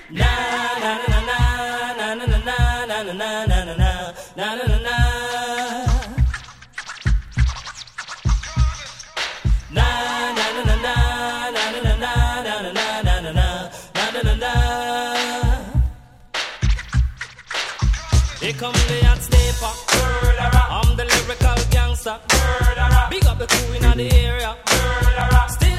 Na na na na na na na na na na na na na na na. Na na na na na na na na na na na na na na na. Here come the hot stepper. I'm the lyrical gangster. Big up the crew in the area. Stay